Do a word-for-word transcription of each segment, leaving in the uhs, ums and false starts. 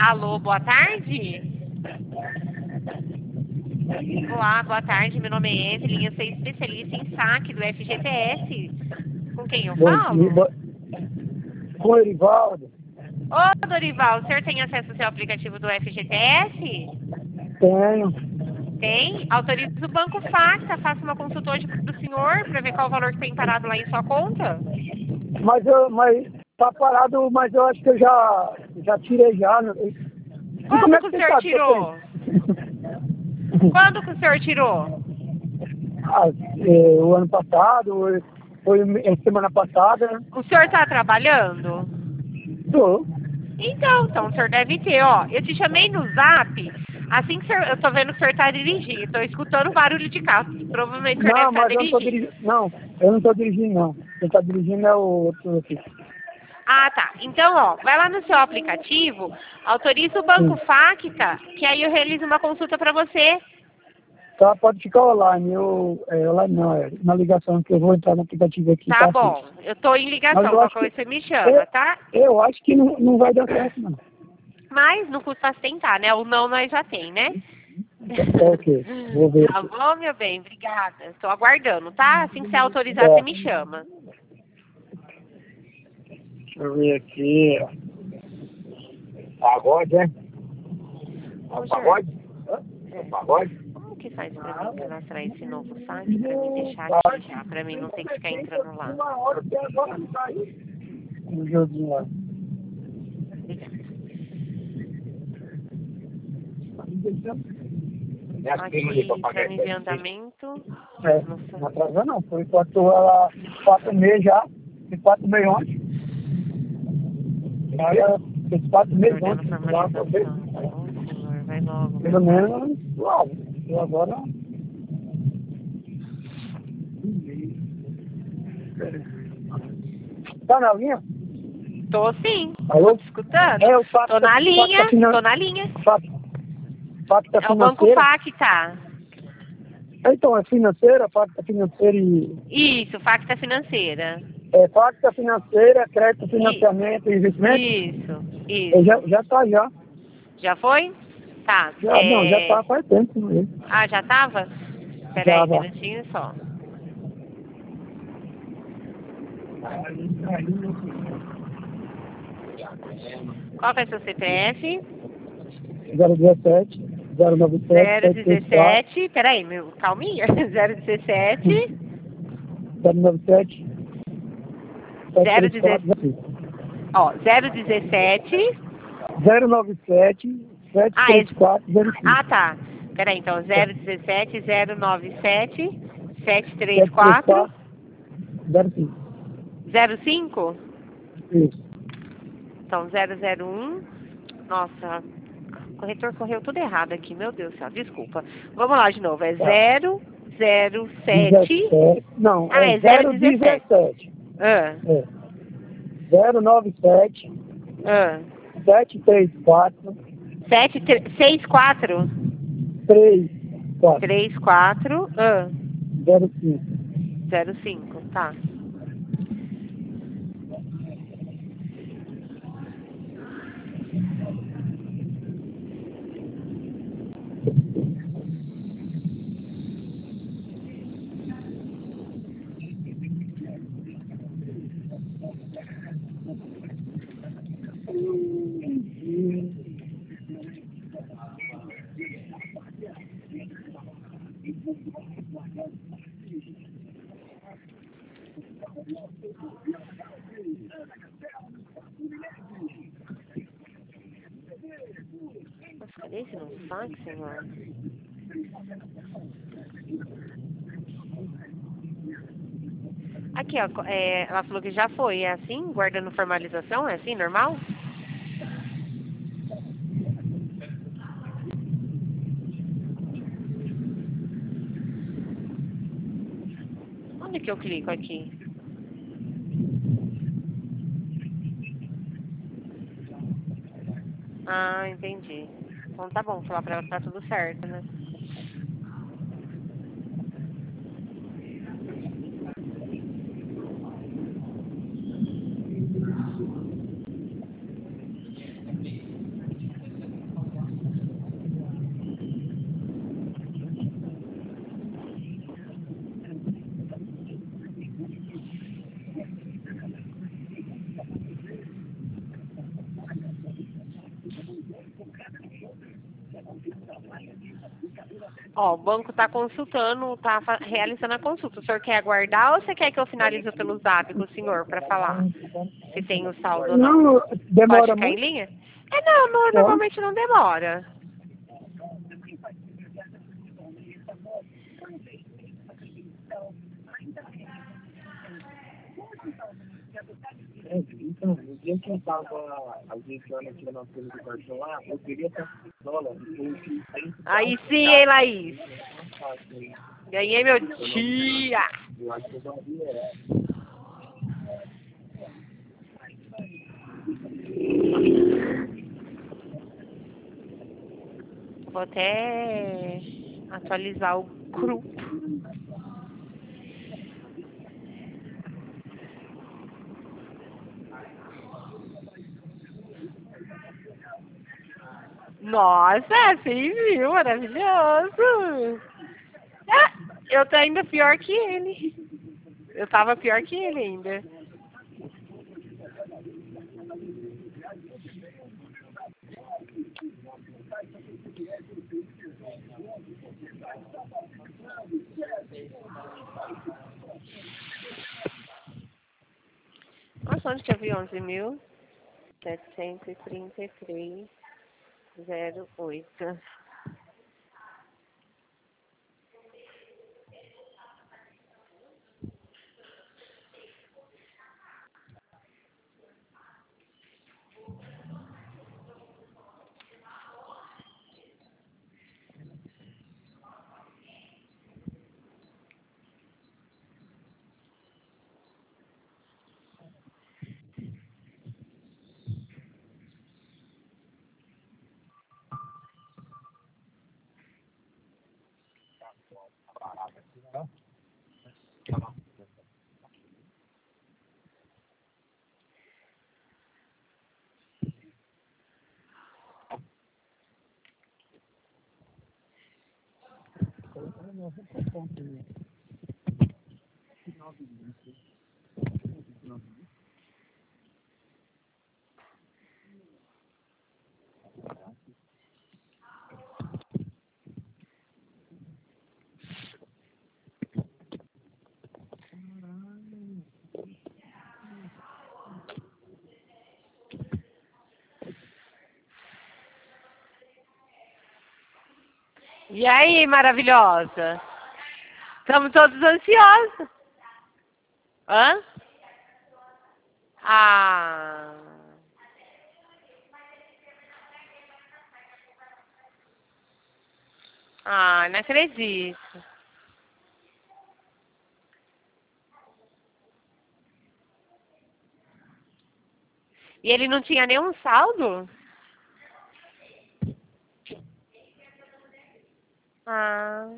Alô, boa tarde? Olá, boa tarde. Meu nome é Evelyn, eu sou especialista em saque do F G T S. Com quem eu Bom falo? dia, bo- com o Erivaldo. Ô, Dorival, o senhor tem acesso ao seu aplicativo do F G T S? Tenho. Tem? Autoriza o Banco Facta, faça uma consulta hoje para o senhor para ver qual o valor que tem parado lá em sua conta. Mas eu, mas tá parado, mas eu acho que eu já, já tirei já. Né? E Quando como é que o você senhor sabe que eu tirou? tenho? Quando que o senhor tirou? Ah, é, o ano passado, foi a semana passada. O senhor está trabalhando? Tô. Então, então o senhor deve ter, ó. Eu te chamei no zap, assim que o senhor, eu tô vendo que o senhor tá dirigindo, tô escutando barulho de carro. Provavelmente o senhor deve Não, estar mas eu não tô dirigindo. dirigindo. Não, eu não tô dirigindo, não. Quem tá dirigindo é o outro aqui. Ah, tá. Então, ó, vai lá no seu aplicativo, autoriza o Banco Sim. Facta, que aí eu realizo uma consulta para você. Tá, pode ficar online. Eu, é, online não, é na ligação que eu vou entrar no aplicativo aqui, Tá tá bom. fixo. Eu tô em Mas ligação, eu qualquer acho coisa que você me eu, chama, tá? eu acho que não, não vai dar certo, não. Mas não custa se tentar, né? O não nós já tem, né? É o quê? Vou ver Tá aqui. bom, meu bem? Obrigada. Estou aguardando, tá? Assim que você autorizar, você Tá. me chama. Deixa eu ver aqui. Pagode, é? Ô, Jorge, Pagode? é, Pagode? como que faz pra mim cadastrar esse novo saque pra mim deixar aqui já? Pra mim não ter que ficar entrando lá. Um joguinho lá. Obrigada. Minhas primas ali pra Aqui, pagar trâmite isso em aí. andamento. É, Nossa, não atrasa não. Por enquanto ela quatro meses já. Tem quatro meses ontem. Aí ela fez quatro meses ordena ontem. Lá pra ver. formalização. Ô, senhor, vai logo, meu Pelo pai. menos, uau. Eu agora. Tá na linha? Tô sim, tô Alô? te escutando. É o Tô Facta, na Facta, linha, finan... tô na linha. Facta, Facta É o Banco Financeira. Facta. Então, é financeira, Facta Financeira e. Isso, Facta Financeira. É, Facta Financeira, Crédito, I- Financiamento e Investimento. Isso, É, já, isso. já tá, já. Já foi? Tá. Já, não, já É... tá faz tempo. Né? Ah, já tava? Espera Já, aí, um já. minutinho só. Qual que é o seu C P F? zero dezessete, zero nove sete, zero sete três quatro, dezessete. Peraí, meu, calminha. zero dezessete. zero nove sete, sete zero três quatro, dezessete. Ó, zero dezessete. zero nove sete, sete Ah, três esse... quatro, zero ah, cinco. tá. Peraí, então, zero dezessete, zero nove sete, sete três sete três quatro, quatro, zero cinco. zero cinco. Isso. Então, zero zero um. Nossa, o corretor correu tudo errado aqui, meu Deus do céu, desculpa. Vamos lá de novo, é Tá. zero zero sete. dezessete, não, Ah, é é zero zero dezessete. dezessete. Ah, É. zero nove sete, ah. sete três quatro, sete, seis, quatro, três quatro, três, quatro, ah, zero cinco. zero cinco, tá. Nossa, cadê esse novo fax, senhor? Aqui, ó, é, ela falou que já foi, é assim? Guardando formalização, é assim, normal? Onde que eu clico aqui? Ah, entendi. Então tá bom, falar pra ela que tá tudo certo, né? Ó, o banco tá consultando, tá fa- realizando a consulta. O senhor quer aguardar ou você quer que eu finalize pelo zap com o senhor para falar se tem o saldo ou não? Não, Pode demora ficar em muito? linha? É, não, não, Pode. normalmente não demora. Então, no dia que eu estava ajeitando aqui a nossa do cartão lá, eu queria ter dólares, porque aí Aí sim, hein, Laís? Ganhei meu dia! eu acho que eu não é. Vou até atualizar o grupo. Nossa, você viu? Maravilhoso! Ah, eu tô ainda pior que ele. Eu tava pior que ele ainda. Nossa, onde que eu vi onze mil setecentos e trinta e três zero oito? E aí, maravilhosa? Estamos todos ansiosos. Hã? Ah. Ah, não acredito. E ele não tinha nenhum saldo? Ah.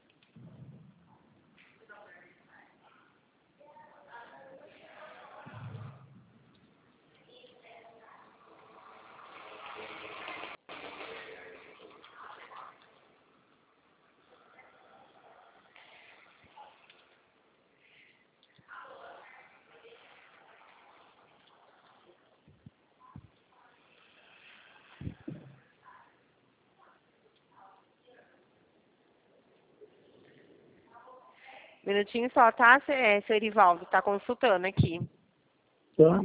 Minutinho só, tá, é, seu Erivaldo? Tá consultando aqui. Tá.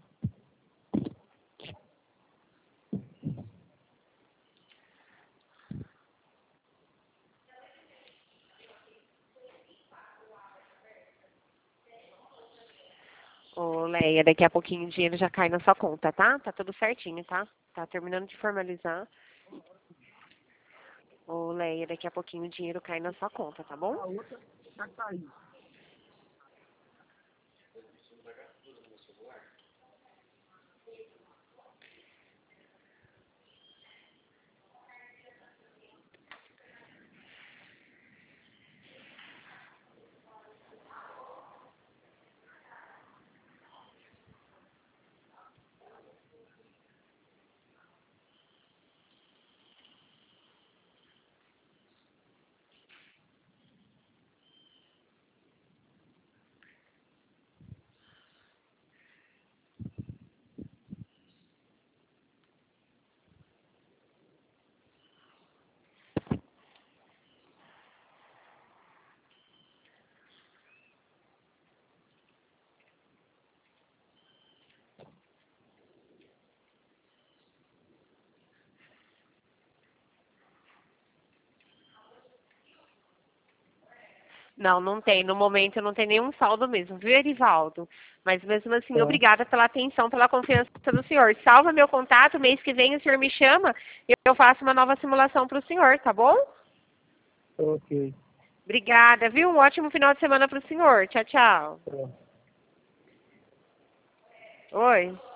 Ô, Leia, daqui a pouquinho o dinheiro já cai na sua conta, tá? Tá tudo certinho, tá? Tá terminando de formalizar. Ô, Leia, daqui a pouquinho o dinheiro cai na sua conta, tá bom? A outra já caiu. Não, não tem. No momento não tem nenhum saldo mesmo, viu, Erivaldo? Mas mesmo assim, Tá. obrigada pela atenção, pela confiança do senhor. Salva meu contato, mês que vem o senhor me chama e eu faço uma nova simulação para o senhor, tá bom? Ok. Obrigada, viu? Um ótimo final de semana para o senhor. Tchau, tchau. Tá. Oi.